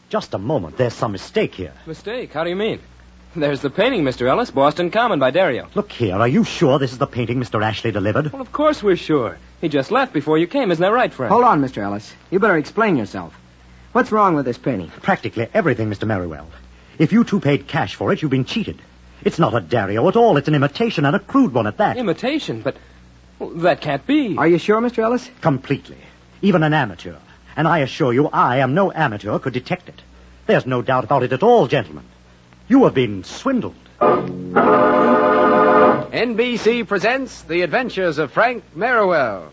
Just a moment. There's some mistake here. Mistake? How do you mean? There's the painting, Mr. Ellis. Boston Common by Dario. Look here. Are you sure this is the painting Mr. Ashley delivered? Well, of course we're sure. He just left before you came. Isn't that right, Frank? Hold on, Mr. Ellis. You better explain yourself. What's wrong with this painting? Practically everything, Mr. Merriwell. If you two paid cash for it, you've been cheated. It's not a Dario at all. It's an imitation, and a crude one at that. Imitation? But that can't be. Are you sure, Mr. Ellis? Completely. Even an amateur. And I assure you, I am no amateur, could detect it. There's no doubt about it at all, gentlemen. You have been swindled. NBC presents The Adventures of Frank Merriwell.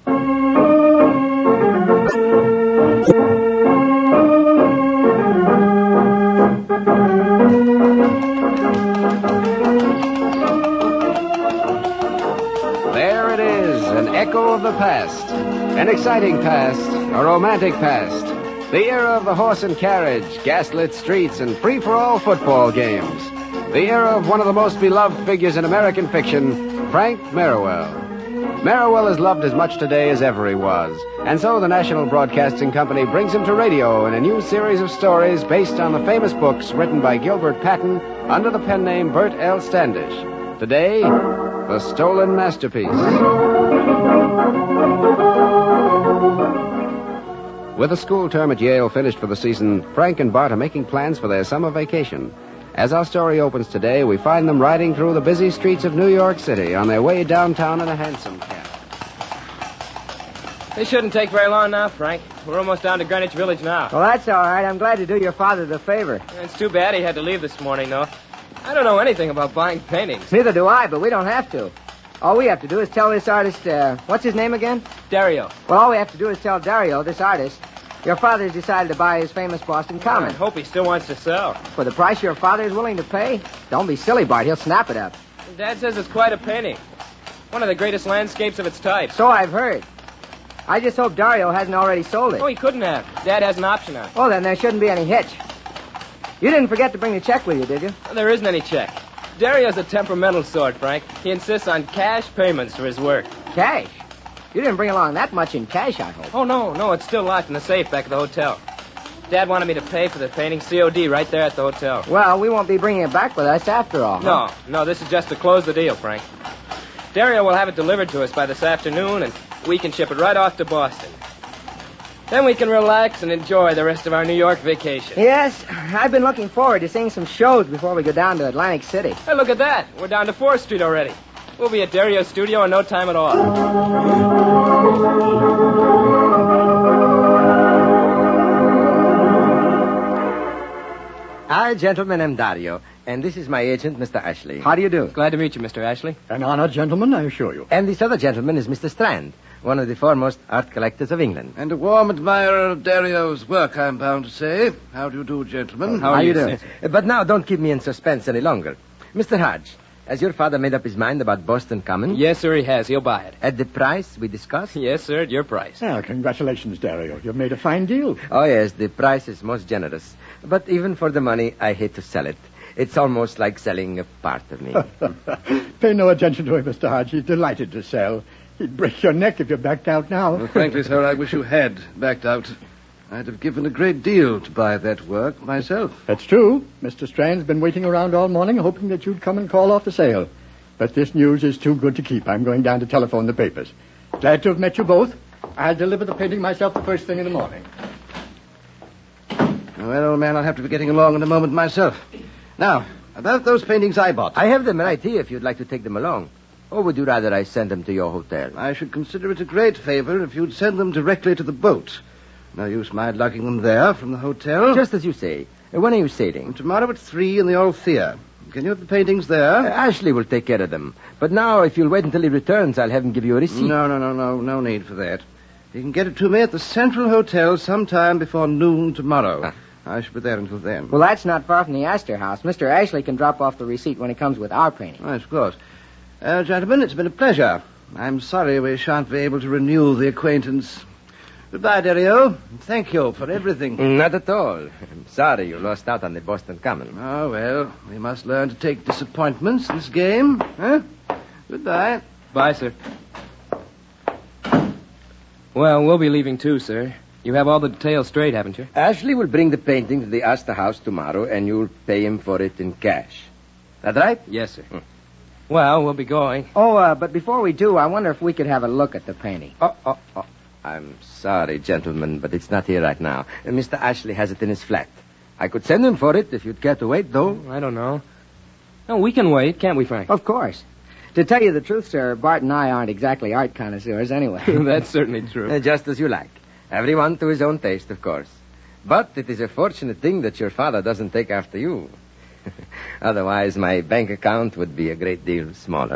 There it is, an echo of the past. An exciting past, a romantic past. The era of the horse and carriage, gaslit streets, and free-for-all football games. The era of one of the most beloved figures in American fiction, Frank Merriwell. Merriwell is loved as much today as ever he was, and so the National Broadcasting Company brings him to radio in a new series of stories based on the famous books written by Gilbert Patton under the pen name Bert L. Standish. Today, The Stolen Masterpiece. With the school term at Yale finished for the season, Frank and Bart are making plans for their summer vacation. As our story opens today, we find them riding through the busy streets of New York City on their way downtown in a hansom cab. It shouldn't take very long now, Frank. We're almost down to Greenwich Village now. Well, that's all right. I'm glad to do your father the favor. It's too bad he had to leave this morning, though. I don't know anything about buying paintings. Neither do I, but we don't have to. All we have to do is tell this artist, what's his name again? Dario. Well, all we have to do is tell Dario, this artist, your father's decided to buy his famous Boston Common. I hope he still wants to sell. For the price your father is willing to pay? Don't be silly, Bart. He'll snap it up. Dad says it's quite a painting. One of the greatest landscapes of its type. So I've heard. I just hope Dario hasn't already sold it. Oh, he couldn't have. Dad has an option on it. Oh, then there shouldn't be any hitch. You didn't forget to bring the check with you, did you? Well, there isn't any check. Dario's a temperamental sort, Frank. He insists on cash payments for his work. Cash? You didn't bring along that much in cash, I hope. Oh, no, it's still locked in the safe back at the hotel. Dad wanted me to pay for the painting COD right there at the hotel. Well, we won't be bringing it back with us after all. No, this is just to close the deal, Frank. Dario will have it delivered to us by this afternoon, and we can ship it right off to Boston. Then we can relax and enjoy the rest of our New York vacation. Yes, I've been looking forward to seeing some shows before we go down to Atlantic City. Hey, look at that. We're down to 4th Street already. We'll be at Dario's studio in no time at all. I, gentlemen, am Dario, and this is my agent, Mr. Ashley. How do you do? Glad to meet you, Mr. Ashley. An honored gentleman, I assure you. And this other gentleman is Mr. Strand, one of the foremost art collectors of England. And a warm admirer of Dario's work, I'm bound to say. How do you do, gentlemen? How you do? But now, don't keep me in suspense any longer. Mr. Hodge, has your father made up his mind about Boston Common? Yes, sir, he has. He'll buy it. At the price we discussed? Yes, sir, at your price. Well, congratulations, Dario. You've made a fine deal. Oh, yes, the price is most generous. But even for the money, I hate to sell it. It's almost like selling a part of me. Pay no attention to him, Mr. Hodge. He's delighted to sell. He'd break your neck if you backed out now. Well, frankly, sir, I wish you had backed out. I'd have given a great deal to buy that work myself. That's true. Mr. Strand's been waiting around all morning, hoping that you'd come and call off the sale. But this news is too good to keep. I'm going down to telephone the papers. Glad to have met you both. I'll deliver the painting myself the first thing in the morning. Well, old man, I'll have to be getting along in a moment myself. Now, about those paintings I bought. I have them right here if you'd like to take them along. Or would you rather I send them to your hotel? I should consider it a great favor if you'd send them directly to the boat. No use my lugging them there from the hotel. Just as you say. When are you sailing? Tomorrow at 3 in the Althea. Can you have the paintings there? Ashley will take care of them. But now, if you'll wait until he returns, I'll have him give you a receipt. No need for that. You can get it to me at the Central Hotel sometime before noon tomorrow. I shall be there until then. Well, that's not far from the Astor House. Mr. Ashley can drop off the receipt when he comes with our painting. Yes, of course. Gentlemen, it's been a pleasure. I'm sorry we shan't be able to renew the acquaintance. Goodbye, Dario. Thank you for everything. Not at all. I'm sorry you lost out on the Boston Common. Oh, well, we must learn to take disappointments in this game. Huh? Goodbye. Bye, sir. Well, we'll be leaving too, sir. You have all the details straight, haven't you? Ashley will bring the painting to the Astor house tomorrow, and you'll pay him for it in cash. That right? Yes, sir. Well, we'll be going. Oh, but before we do, I wonder if we could have a look at the painting. Oh. I'm sorry, gentlemen, but it's not here right now. Mr. Ashley has it in his flat. I could send him for it if you'd care to wait, though. I don't know. No, we can wait, can't we, Frank? Of course. To tell you the truth, sir, Bart and I aren't exactly art connoisseurs anyway. That's certainly true. Just as you like. Everyone to his own taste, of course. But it is a fortunate thing that your father doesn't take after you. Otherwise, my bank account would be a great deal smaller.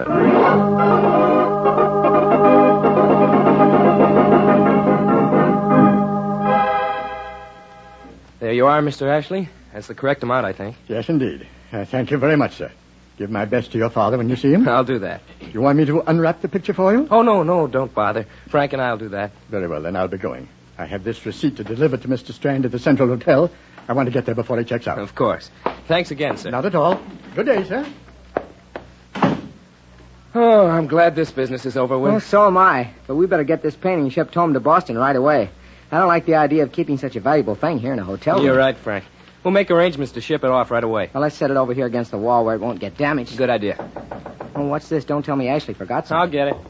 There you are, Mr. Ashley. That's the correct amount, I think. Yes, indeed. Thank you very much, sir. Give my best to your father when you see him. I'll do that. You want me to unwrap the picture for you? Oh, no, don't bother. Frank and I'll do that. Very well, then I'll be going. I have this receipt to deliver to Mr. Strand at the Central Hotel. I want to get there before he checks out. Of course. Thanks again, sir. Not at all. Good day, sir. Oh, I'm glad this business is over with. Well, so am I. But we better get this painting shipped home to Boston right away. I don't like the idea of keeping such a valuable thing here in a hotel room. You're right, Frank. We'll make arrangements to ship it off right away. Well, let's set it over here against the wall where it won't get damaged. Good idea. Oh, what's this? Don't tell me Ashley forgot something. I'll get it.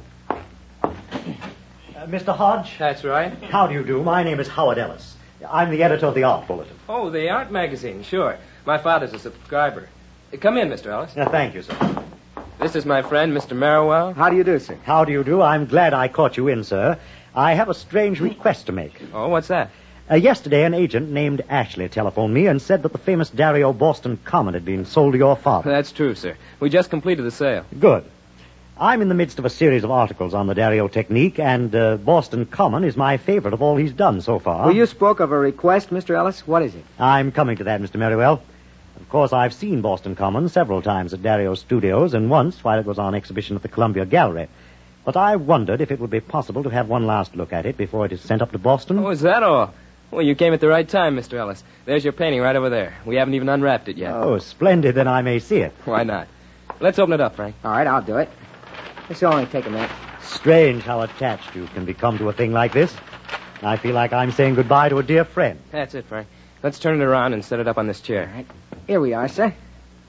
Mr. Hodge? That's right. How do you do? My name is Howard Ellis. I'm the editor of the Art Bulletin. Oh, the art magazine, sure. My father's a subscriber. Come in, Mr. Ellis. Thank you, sir. This is my friend, Mr. Merriwell. How do you do, sir? How do you do? I'm glad I caught you in, sir. I have a strange request to make. Oh, what's that? Yesterday, an agent named Ashley telephoned me and said that the famous Dario Boston Common had been sold to your father. That's true, sir. We just completed the sale. Good. I'm in the midst of a series of articles on the Dario technique, and Boston Common is my favorite of all he's done so far. Well, you spoke of a request, Mr. Ellis. What is it? I'm coming to that, Mr. Merriwell. Of course, I've seen Boston Common several times at Dario's studios, and once while it was on exhibition at the Columbia Gallery. But I wondered if it would be possible to have one last look at it before it is sent up to Boston. Oh, is that all? Well, you came at the right time, Mr. Ellis. There's your painting right over there. We haven't even unwrapped it yet. Oh, splendid. Then I may see it. Why not? Let's open it up, Frank. All right, I'll do it. This will only take a minute. Strange how attached you can become to a thing like this. I feel like I'm saying goodbye to a dear friend. That's it, Frank. Let's turn it around and set it up on this chair. All right. Here we are, sir.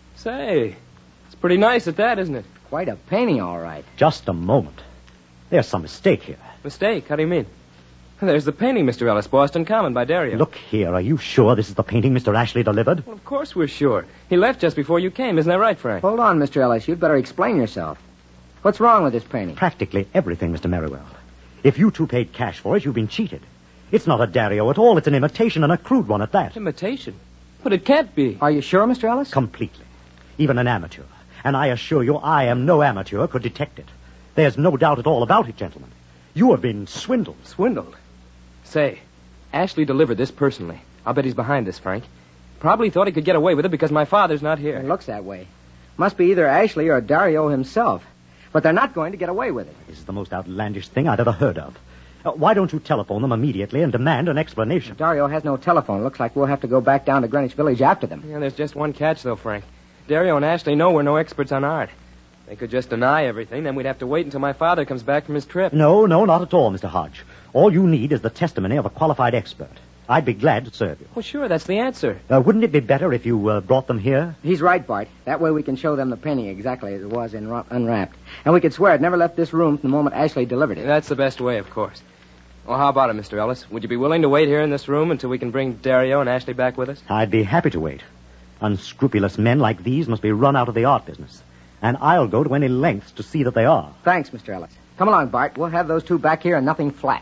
Say, it's pretty nice at that, isn't it? Quite a painting, all right. Just a moment. There's some mistake here. Mistake? How do you mean? There's the painting, Mr. Ellis, Boston Common by Dario. Look here. Are you sure this is the painting Mr. Ashley delivered? Well, of course we're sure. He left just before you came. Isn't that right, Frank? Hold on, Mr. Ellis. You'd better explain yourself. What's wrong with this painting? Practically everything, Mr. Merriwell. If you two paid cash for it, you've been cheated. It's not a Dario at all. It's an imitation, and a crude one at that. Imitation? But it can't be. Are you sure, Mr. Ellis? Completely. Even an amateur. And I assure you, I am no amateur, could detect it. There's no doubt at all about it, gentlemen. You have been swindled. Swindled? Say, Ashley delivered this personally. I'll bet he's behind this, Frank. Probably thought he could get away with it because my father's not here. It looks that way. Must be either Ashley or Dario himself. But they're not going to get away with it. This is the most outlandish thing I've ever heard of. Why don't you telephone them immediately and demand an explanation? Dario has no telephone. Looks like we'll have to go back down to Greenwich Village after them. Yeah, there's just one catch, though, Frank. Dario and Ashley know we're no experts on art. They could just deny everything, then we'd have to wait until my father comes back from his trip. No, not at all, Mr. Hodge. All you need is the testimony of a qualified expert. I'd be glad to serve you. Well, sure, that's the answer. Wouldn't it be better if you brought them here? He's right, Bart. That way we can show them the painting exactly as it was unwrapped. And we could swear it never left this room from the moment Ashley delivered it. That's the best way, of course. Well, how about it, Mr. Ellis? Would you be willing to wait here in this room until we can bring Dario and Ashley back with us? I'd be happy to wait. Unscrupulous men like these must be run out of the art business. And I'll go to any lengths to see that they are. Thanks, Mr. Ellis. Come along, Bart. We'll have those two back here and nothing flat.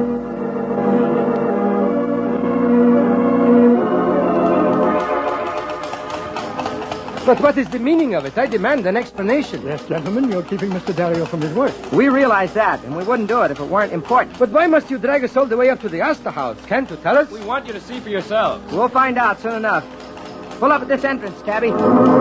But what is the meaning of it? I demand an explanation. Yes, gentlemen, you're keeping Mr. Dario from his work. We realize that, and we wouldn't do it if it weren't important. But why must you drag us all the way up to the Astor house? Can't you tell us? We want you to see for yourselves. We'll find out soon enough. Pull up at this entrance, cabby.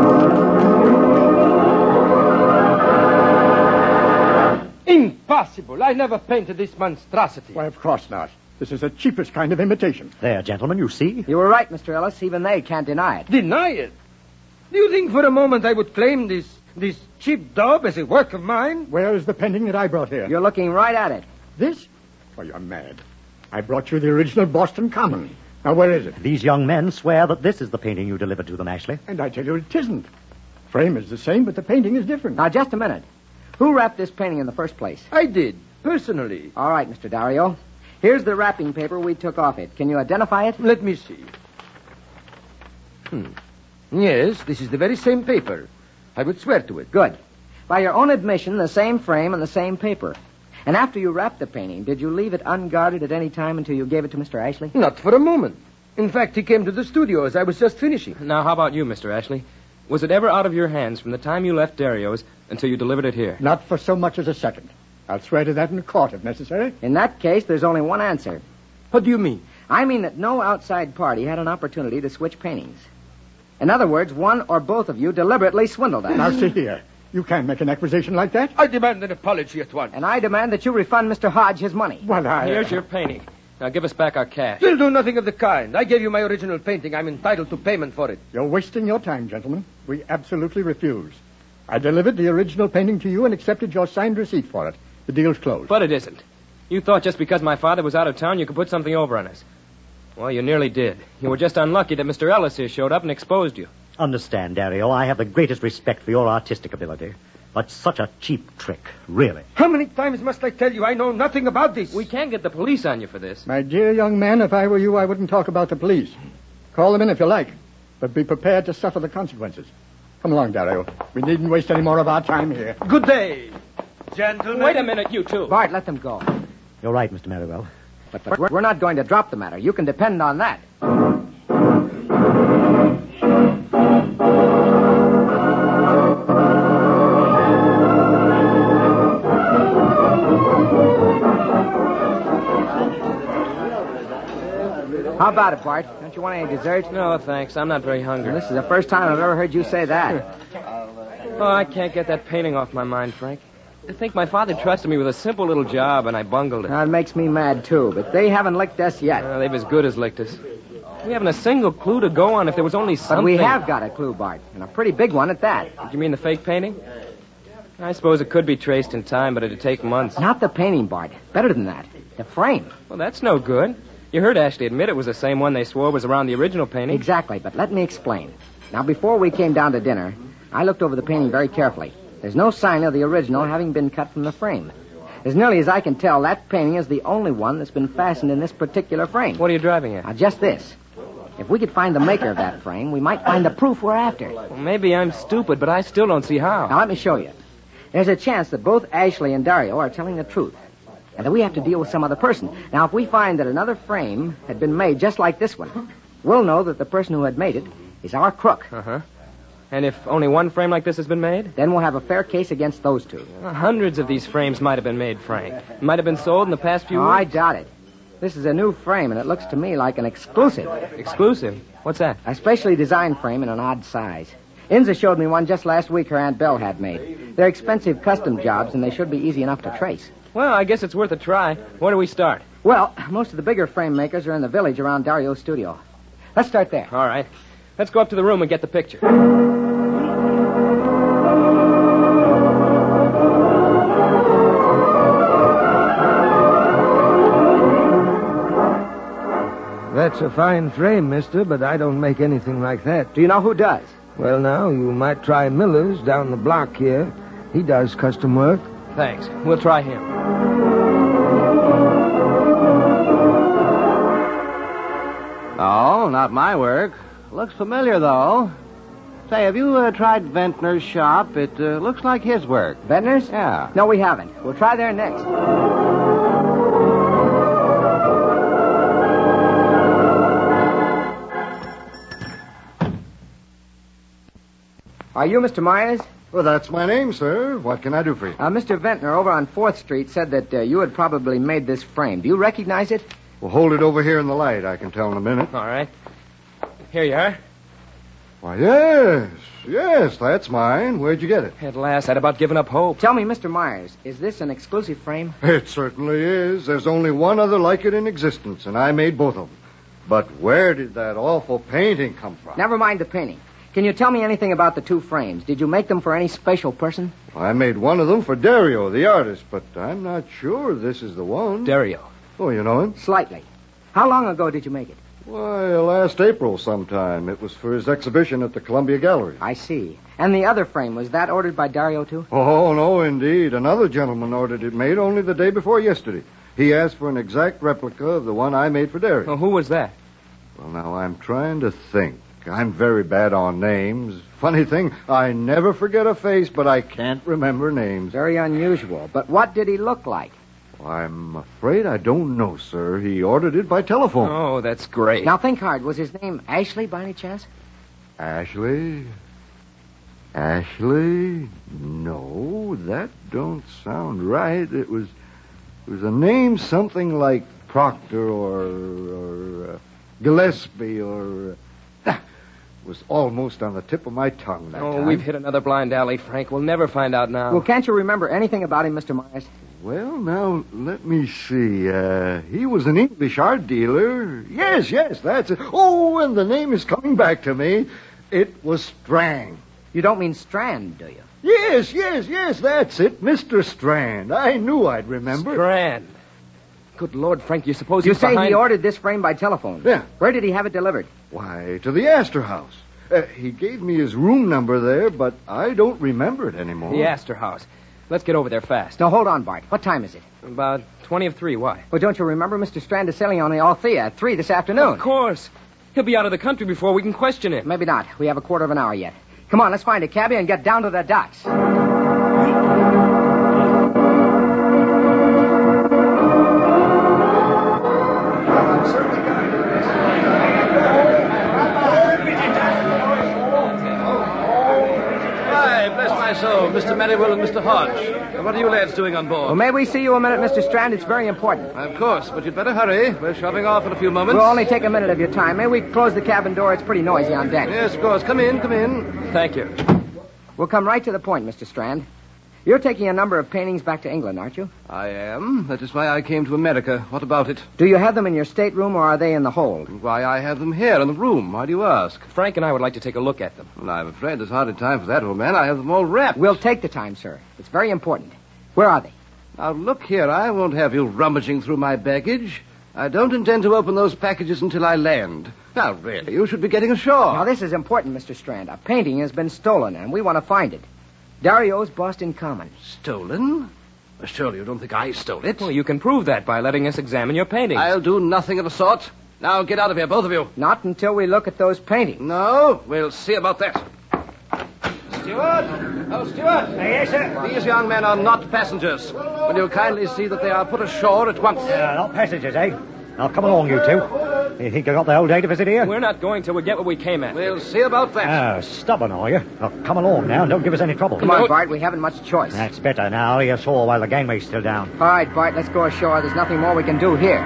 Impossible. I never painted this monstrosity. Why, of course not. This is the cheapest kind of imitation. There, gentlemen, you see? You were right, Mr. Ellis. Even they can't deny it. Deny it? Do you think for a moment I would claim this cheap daub as a work of mine? Where is the painting that I brought here? You're looking right at it. This? Well, you're mad. I brought you the original Boston Common. Now, where is it? These young men swear that this is the painting you delivered to them, Ashley. And I tell you it isn't. Frame is the same, but the painting is different. Now, just a minute. Who wrapped this painting in the first place? I did, personally. All right, Mr. Dario. Here's the wrapping paper we took off it. Can you identify it? Let me see. Yes, this is the very same paper. I would swear to it. Good. By your own admission, the same frame and the same paper. And after you wrapped the painting, did you leave it unguarded at any time until you gave it to Mr. Ashley? Not for a moment. In fact, he came to the studio as I was just finishing. Now, how about you, Mr. Ashley? Was it ever out of your hands from the time you left Dario's until you delivered it here? Not for so much as a second. I'll swear to that in court if necessary. In that case, there's only one answer. What do you mean? I mean that no outside party had an opportunity to switch paintings. In other words, one or both of you deliberately swindled us. Now, see here. You can't make an accusation like that. I demand an apology at once. And I demand that you refund Mr. Hodge his money. Well, Here's your painting. Now give us back our cash. You'll do nothing of the kind. I gave you my original painting. I'm entitled to payment for it. You're wasting your time, gentlemen. We absolutely refuse. I delivered the original painting to you and accepted your signed receipt for it. The deal's closed. But it isn't. You thought just because my father was out of town you could put something over on us. Well, you nearly did. You were just unlucky that Mr. Ellis here showed up and exposed you. Understand, Dario, I have the greatest respect for your artistic ability. But such a cheap trick, really. How many times must I tell you I know nothing about this? We can't get the police on you for this. My dear young man, if I were you, I wouldn't talk about the police. Call them in if you like, but be prepared to suffer the consequences. Come along, Dario. We needn't waste any more of our time here. Good day, gentlemen. Wait a minute, you two. Bart, let them go. You're right, Mr. Merriwell. But we're not going to drop the matter. You can depend on that. How about it, Bart? Don't you want any dessert? No, thanks. I'm not very hungry. This is the first time I've ever heard you say that. Oh, I can't get that painting off my mind, Frank. I think my father trusted me with a simple little job, and I bungled it. Now, it makes me mad, too, but they haven't licked us yet. They've as good as licked us. We haven't a single clue to go on if there was only something. But we have got a clue, Bart, and a pretty big one at that. Did you mean the fake painting? I suppose it could be traced in time, but it'd take months. Not the painting, Bart. Better than that. The frame. Well, that's no good. You heard Ashley admit it was the same one they swore was around the original painting. Exactly, but let me explain. Now, before we came down to dinner, I looked over the painting very carefully. There's no sign of the original having been cut from the frame. As nearly as I can tell, that painting is the only one that's been fastened in this particular frame. What are you driving at? Now, just this. If we could find the maker of that frame, we might find the proof we're after. Well, maybe I'm stupid, but I still don't see how. Now, let me show you. There's a chance that both Ashley and Dario are telling the truth, and that we have to deal with some other person. Now, if we find that another frame had been made just like this one, we'll know that the person who had made it is our crook. Uh-huh. And if only one frame like this has been made? Then we'll have a fair case against those two. Hundreds of these frames might have been made, Frank. Might have been sold in the past few Oh, I weeks. doubt it. This is a new frame, and it looks to me like an exclusive. Exclusive? What's that? A specially designed frame in an odd size. Inza showed me one just last week her Aunt Belle had made. They're expensive custom jobs, and they should be easy enough to trace. Well, I guess it's worth a try. Where do we start? Well, most of the bigger frame makers are in the village around Dario's studio. Let's start there. All right. Let's go up to the room and get the picture. That's a fine frame, mister, but I don't make anything like that. Do you know who does? Well, now, you might try Miller's down the block here. He does custom work. Thanks. We'll try him. Oh, not my work. Looks familiar, though. Say, have you tried Ventnor's shop? It looks like his work. Ventnor's? Yeah. No, we haven't. We'll try there next. Are you Mr. Myers? Well, that's my name, sir. What can I do for you? Mr. Ventnor over on 4th Street said that you had probably made this frame. Do you recognize it? Well, hold it over here in the light. I can tell in a minute. All right. Here you are. Why, yes, that's mine. Where'd you get it? At last, I'd about given up hope. Tell me, Mr. Myers, is this an exclusive frame? It certainly is. There's only one other like it in existence, and I made both of them. But where did that awful painting come from? Never mind the painting. Can you tell me anything about the two frames? Did you make them for any special person? I made one of them for Dario, the artist, but I'm not sure this is the one. Dario. Oh, you know him? Slightly. How long ago did you make it? Why, last April sometime. It was for his exhibition at the Columbia Gallery. I see. And the other frame, was that ordered by Dario, too? Oh, no, indeed. Another gentleman ordered it made only the day before yesterday. He asked for an exact replica of the one I made for Dario. Well, who was that? Well, now, I'm trying to think. I'm very bad on names. Funny thing, I never forget a face, but I can't remember names. Very unusual. But what did he look like? I'm afraid I don't know, sir. He ordered it by telephone. Oh, that's great. Now, think hard. Was his name Ashley by any chance? Ashley? Ashley? No, that don't sound right. It was a name something like Proctor or Gillespie or... was almost on the tip of my tongue that time. We've hit another blind alley, Frank. We'll never find out now. Well, can't you remember anything about him, Mr. Myers? Well, now, let me see. He was an English art dealer. Yes, that's it. Oh, and the name is coming back to me. It was Strand. You don't mean Strand, do you? Yes, that's it. Mr. Strand. I knew I'd remember. Strand. Good Lord, Frank, you suppose You he's say behind... he ordered this frame by telephone? Yeah. Where did he have it delivered? Why, to the Astor House. He gave me his room number there, but I don't remember it anymore. The Astor House. Let's get over there fast. No, hold on, Bart. What time is it? About 20 of 3. Why? Well, don't you remember Mr. Strand is sailing on the Althea at 3 this afternoon? Of course. He'll be out of the country before we can question him. Maybe not. We have a quarter of an hour yet. Come on, let's find a cabbie and get down to the docks. So, Mr. Merriwell and Mr. Hodge. What are you lads doing on board? Well, may we see you a minute, Mr. Strand? It's very important. Of course, but you'd better hurry. We're shoving off in a few moments. We'll only take a minute of your time. May we close the cabin door? It's pretty noisy on deck. Yes, of course. Come in. Thank you. We'll come right to the point, Mr. Strand. You're taking a number of paintings back to England, aren't you? I am. That is why I came to America. What about it? Do you have them in your stateroom, or are they in the hold? Why, I have them here in the room. Why do you ask? Frank and I would like to take a look at them. Well, I'm afraid there's hardly time for that, old man. I have them all wrapped. We'll take the time, sir. It's very important. Where are they? Now, look here. I won't have you rummaging through my baggage. I don't intend to open those packages until I land. Now, really, you should be getting ashore. Now, this is important, Mr. Strand. A painting has been stolen, and we want to find it. Dario's Boston Common. Stolen? Surely you don't think I stole it? Well, you can prove that by letting us examine your paintings. I'll do nothing of the sort. Now, get out of here, both of you. Not until we look at those paintings. No, we'll see about that. Steward! Oh, Steward! Yes, sir. These young men are not passengers. Will you kindly see that they are put ashore at once? Not passengers, eh? Now, come along, you two. You think you got the whole day to visit here? We're not going till we get what we came at. We'll see about that. Oh, stubborn, are you? Well, come along now and don't give us any trouble. Come on, Bart. We haven't much choice. That's better. Now, you're ashore while the gangway's still down. All right, Bart, let's go ashore. There's nothing more we can do here.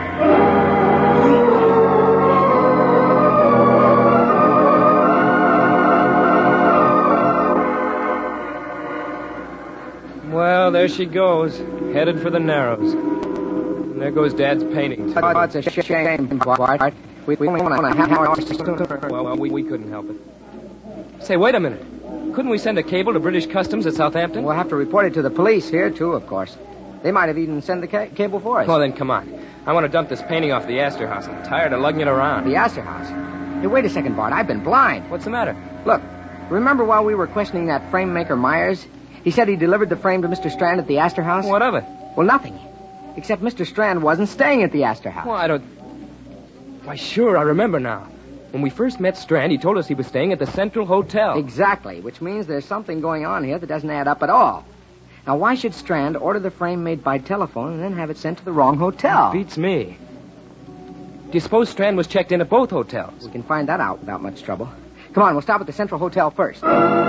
Well, there she goes, headed for the Narrows. And there goes Dad's paintings. Oh, it's a shame, Bart. We only want to have our... Well, we couldn't help it. Say, wait a minute. Couldn't we send a cable to British Customs at Southampton? We'll have to report it to the police here, too, of course. They might have even sent the cable for us. Well, then, come on. I want to dump this painting off the Astor House. I'm tired of lugging it around. The Astor House? Hey, wait a second, Bart. I've been blind. What's the matter? Look, remember while we were questioning that frame maker Myers? He said he delivered the frame to Mr. Strand at the Astor House? What of it? Well, nothing. Except Mr. Strand wasn't staying at the Astor House. Well, I don't... Why, sure, I remember now. When we first met Strand, he told us he was staying at the Central Hotel. Exactly, which means there's something going on here that doesn't add up at all. Now, why should Strand order the frame made by telephone and then have it sent to the wrong hotel? It beats me. Do you suppose Strand was checked in at both hotels? We can find that out without much trouble. Come on, we'll stop at the Central Hotel first.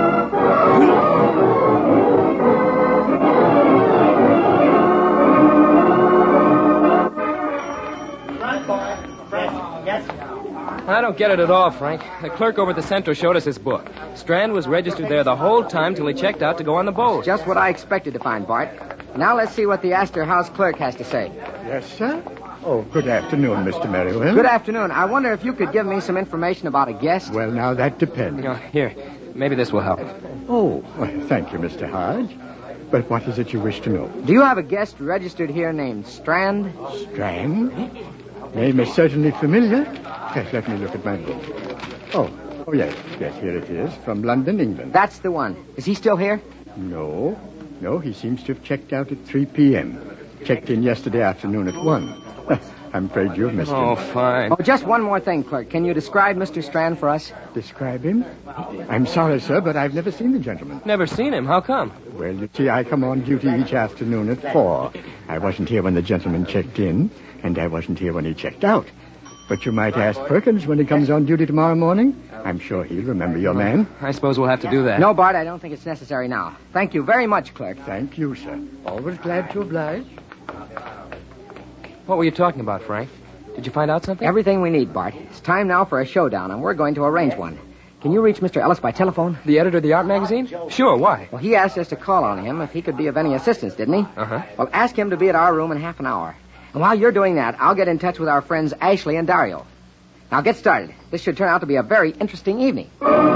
I don't get it at all, Frank. The clerk over at the Central showed us his book. Strand was registered there the whole time till he checked out to go on the boat. Just what I expected to find, Bart. Now let's see what the Astor House clerk has to say. Yes, sir? Oh, good afternoon, Mr. Merriwell. Good afternoon. I wonder if you could give me some information about a guest. Well, now, that depends. Here, maybe this will help. Oh, well, thank you, Mr. Hodge. But what is it you wish to know? Do you have a guest registered here named Strand? Strand? Name is certainly familiar. Yes, let me look at my book. Oh, yes, here it is, from London, England. That's the one. Is he still here? No, he seems to have checked out at 3 p.m. Checked in yesterday afternoon at 1. I'm afraid you've missed him. Oh, fine. Oh, just one more thing, clerk. Can you describe Mr. Strand for us? Describe him? I'm sorry, sir, but I've never seen the gentleman. Never seen him. How come? Well, you see, I come on duty each afternoon at 4. I wasn't here when the gentleman checked in, and I wasn't here when he checked out. But you might ask Perkins when he comes on duty tomorrow morning. I'm sure he'll remember your man. I suppose we'll have to do that. No, Bart, I don't think it's necessary now. Thank you very much, clerk. Thank you, sir. Always glad to oblige. What were you talking about, Frank? Did you find out something? Everything we need, Bart. It's time now for a showdown, and we're going to arrange one. Can you reach Mr. Ellis by telephone? The editor of the art magazine? Sure, why? Well, he asked us to call on him if he could be of any assistance, didn't he? Uh-huh. Well, ask him to be at our room in half an hour. And while you're doing that, I'll get in touch with our friends Ashley and Dario. Now, get started. This should turn out to be a very interesting evening.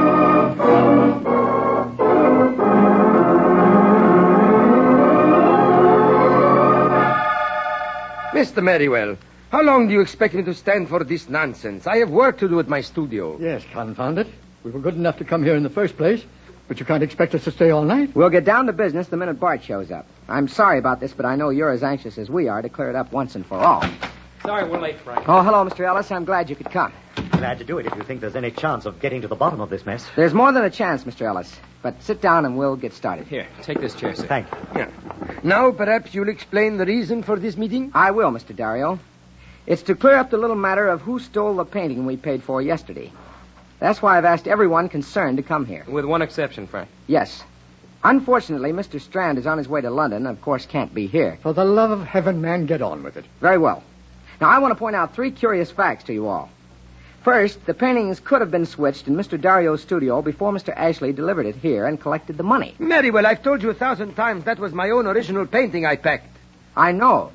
Mr. Merriwell, how long do you expect me to stand for this nonsense? I have work to do at my studio. Yes, confound it. We were good enough to come here in the first place, but you can't expect us to stay all night. We'll get down to business the minute Bart shows up. I'm sorry about this, but I know you're as anxious as we are to clear it up once and for all. Sorry we're late, Frank. Oh, hello, Mr. Ellis. I'm glad you could come. Glad to do it if you think there's any chance of getting to the bottom of this mess. There's more than a chance, Mr. Ellis. But sit down and we'll get started. Here, take this chair, sir. Thank you. Yeah. Now, perhaps you'll explain the reason for this meeting? I will, Mr. Dario. It's to clear up the little matter of who stole the painting we paid for yesterday. That's why I've asked everyone concerned to come here. With one exception, Frank. Yes. Unfortunately, Mr. Strand is on his way to London and, of course, can't be here. For the love of heaven, man, get on with it. Very well. Now, I want to point out 3 curious facts to you all. First, the paintings could have been switched in Mr. Dario's studio before Mr. Ashley delivered it here and collected the money. Merriwell, I've told you 1,000 times that was my own original painting I packed. I know.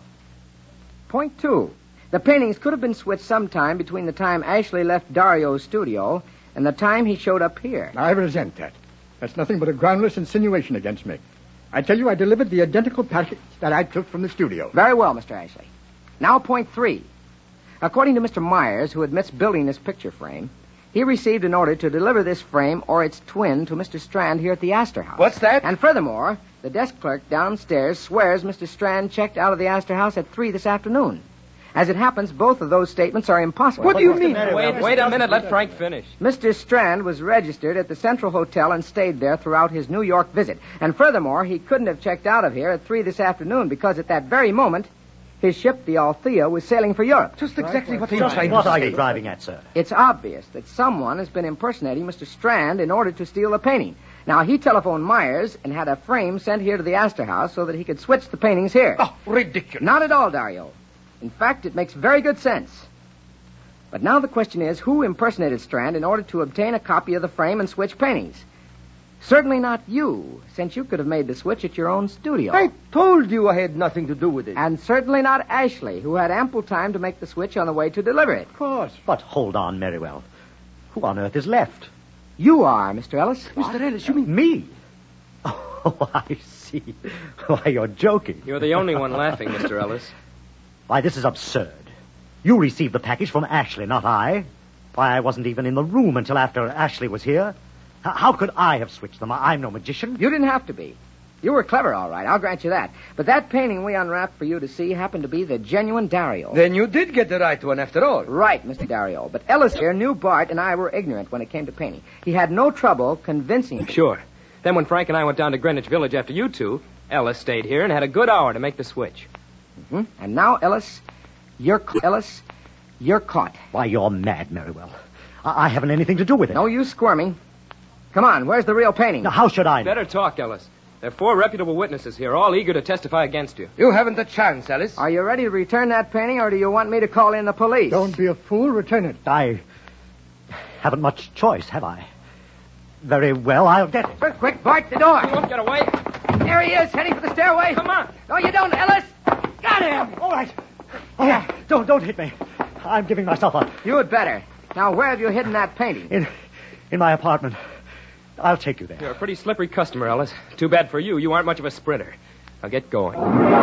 Point 2. The paintings could have been switched sometime between the time Ashley left Dario's studio and the time he showed up here. I resent that. That's nothing but a groundless insinuation against me. I tell you, I delivered the identical package that I took from the studio. Very well, Mr. Ashley. Now, point 3. According to Mr. Myers, who admits building this picture frame, he received an order to deliver this frame or its twin to Mr. Strand here at the Astor House. What's that? And furthermore, the desk clerk downstairs swears Mr. Strand checked out of the Astor House at 3 this afternoon. As it happens, both of those statements are impossible. What do you mean? Wait a minute. Let Frank finish. Mr. Strand was registered at the Central Hotel and stayed there throughout his New York visit. And furthermore, he couldn't have checked out of here at 3 this afternoon because at that very moment, his ship, the Althea, was sailing for Europe. Just exactly what are you Just trying what to are say? you driving at, sir? It's obvious that someone has been impersonating Mr. Strand in order to steal the painting. Now, he telephoned Myers and had a frame sent here to the Astor House so that he could switch the paintings here. Oh, ridiculous. Not at all, Dario. In fact, it makes very good sense. But now the question is, who impersonated Strand in order to obtain a copy of the frame and switch paintings? Certainly not you, since you could have made the switch at your own studio. I told you I had nothing to do with it. And certainly not Ashley, who had ample time to make the switch on the way to deliver it. Of course. But hold on, Merriwell. Who on earth is left? You are, Mr. Ellis. Mr. Ellis, you mean... Me? Oh, I see. Why, you're joking. You're the only one laughing, Mr. Ellis. Why, this is absurd. You received the package from Ashley, not I. Why, I wasn't even in the room until after Ashley was here. How could I have switched them? I'm no magician. You didn't have to be. You were clever, all right. I'll grant you that. But that painting we unwrapped for you to see happened to be the genuine Dario. Then you did get the right one after all. Right, Mr. Dario. But Ellis here knew Bart and I were ignorant when it came to painting. He had no trouble convincing him. Sure. Then when Frank and I went down to Greenwich Village after you two, Ellis stayed here and had a good hour to make the switch. Mm-hmm. And now, Ellis, you're caught. Why, you're mad, Merriwell. I haven't anything to do with it. No use squirming. Come on, where's the real painting? Now, how should I know? Better talk, Ellis. There are 4 reputable witnesses here, all eager to testify against you. You haven't a chance, Ellis. Are you ready to return that painting, or do you want me to call in the police? Don't be a fool. Return it. I haven't much choice, have I? Very well, I'll get it. Quick, Bart, the door. You won't get away. There he is, heading for the stairway. Come on. No, you don't, Ellis. Got him. All right. Don't hit me. I'm giving myself up. You had better. Now, where have you hidden that painting? In my apartment. I'll take you there. You're a pretty slippery customer, Ellis. Too bad for you. You aren't much of a sprinter. I'll get going.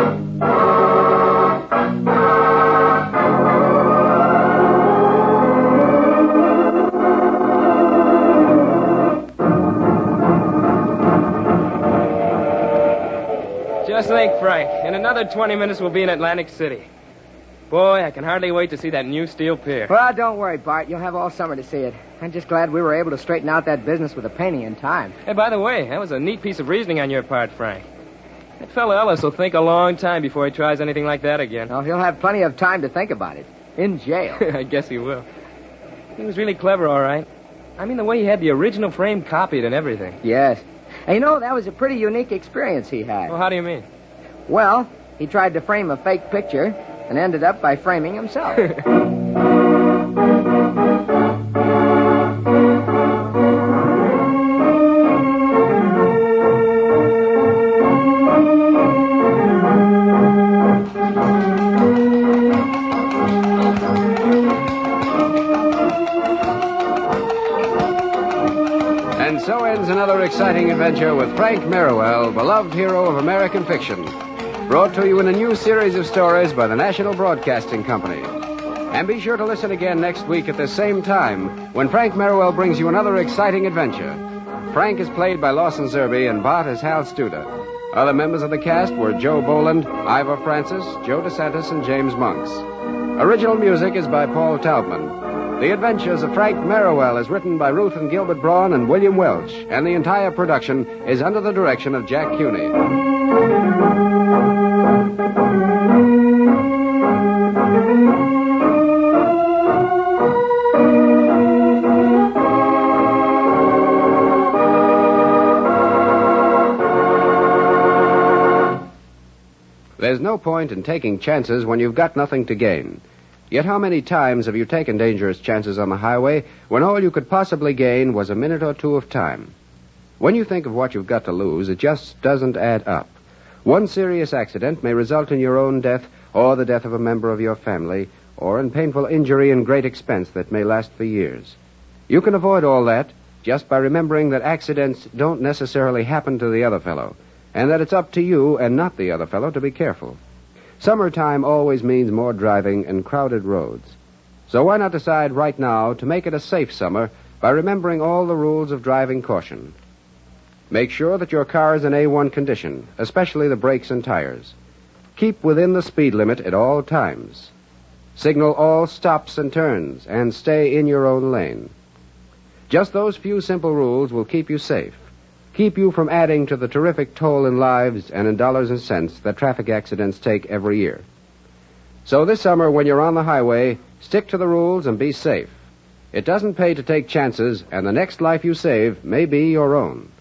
Just think, Frank. In another 20 minutes, we'll be in Atlantic City. Boy, I can hardly wait to see that new steel pier. Well, don't worry, Bart. You'll have all summer to see it. I'm just glad we were able to straighten out that business with the painting in time. Hey, by the way, that was a neat piece of reasoning on your part, Frank. That fellow Ellis will think a long time before he tries anything like that again. Well, he'll have plenty of time to think about it. In jail. I guess he will. He was really clever, all right. I mean, the way he had the original frame copied and everything. Yes. And you know, that was a pretty unique experience he had. Well, how do you mean? Well, he tried to frame a fake picture and ended up by framing himself. And so ends another exciting adventure with Frank Merriwell, beloved hero of American fiction. Brought to you in a new series of stories by the National Broadcasting Company. And be sure to listen again next week at the same time when Frank Merriwell brings you another exciting adventure. Frank is played by Lawson Zerbe and Bart is Hal Studer. Other members of the cast were Joe Boland, Ivor Francis, Joe DeSantis, and James Monks. Original music is by Paul Taubman. The Adventures of Frank Merriwell is written by Ruth and Gilbert Braun and William Welch, and the entire production is under the direction of Jack Cuney. There's no point in taking chances when you've got nothing to gain. Yet how many times have you taken dangerous chances on the highway when all you could possibly gain was a minute or two of time? When you think of what you've got to lose, it just doesn't add up. One serious accident may result in your own death or the death of a member of your family or in painful injury and great expense that may last for years. You can avoid all that just by remembering that accidents don't necessarily happen to the other fellow, and that it's up to you and not the other fellow to be careful. Summertime always means more driving and crowded roads. So why not decide right now to make it a safe summer by remembering all the rules of driving caution? Make sure that your car is in A1 condition, especially the brakes and tires. Keep within the speed limit at all times. Signal all stops and turns and stay in your own lane. Just those few simple rules will keep you safe. Keep you from adding to the terrific toll in lives and in dollars and cents that traffic accidents take every year. So this summer, when you're on the highway, stick to the rules and be safe. It doesn't pay to take chances, and the next life you save may be your own.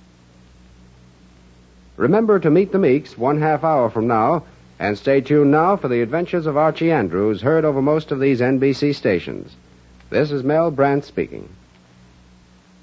Remember to meet the Meeks 1/2 hour from now, and stay tuned now for the adventures of Archie Andrews, heard over most of these NBC stations. This is Mel Brandt speaking.